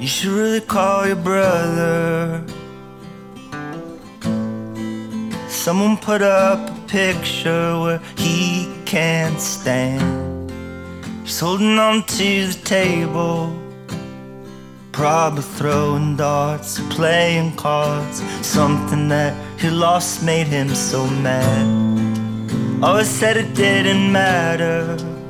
should really call your brother. Someone put up a picture where he can't stand. He's holding on to the table, probably throwing darts or playing cards. Something that he lost made him so mad. Always said it didn't matter.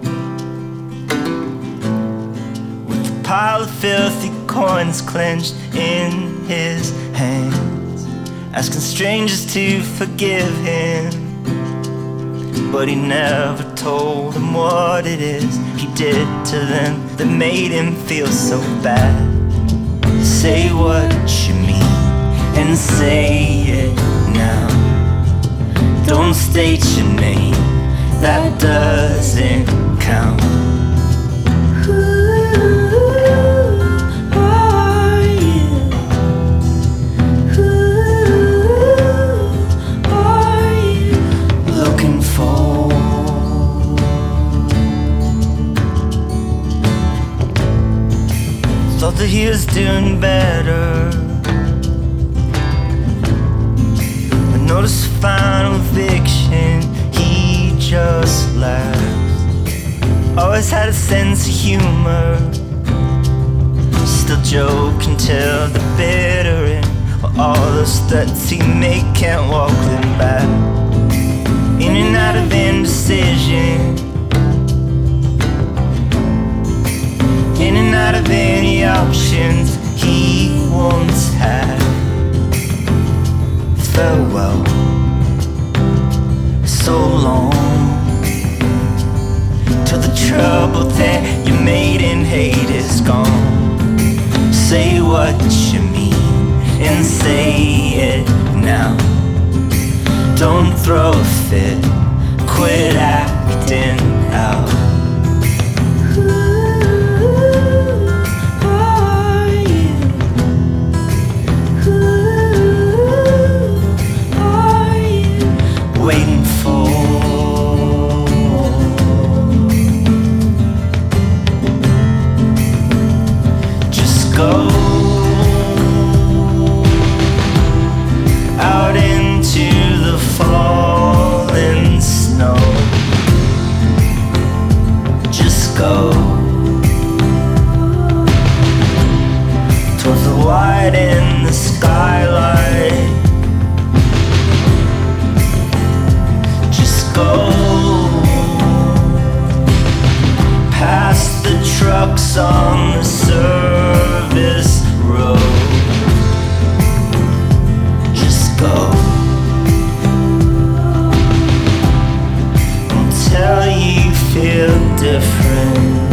With a pile of filthy coins clenched in his hands, asking strangers to forgive him, but he never told them what it is he did to them that made him feel so bad. Say what you mean and say it now. Don't state your name, that doesn't count. Thought that he was doing better, but noticed the final eviction, he just laughs. Always had a sense of humor, still joking till the bitter end. While all those threats he made can't walk them back. In and out of indecision, in and out of any options he once had. Farewell, so long, till the trouble that you made in hate is gone. Say what you mean and say it now. Don't throw a fit, quit acting out. Waiting for, just go out into the falling snow. Just go towards the white in the skylight. Go past the trucks on the service road. Just go until you feel different.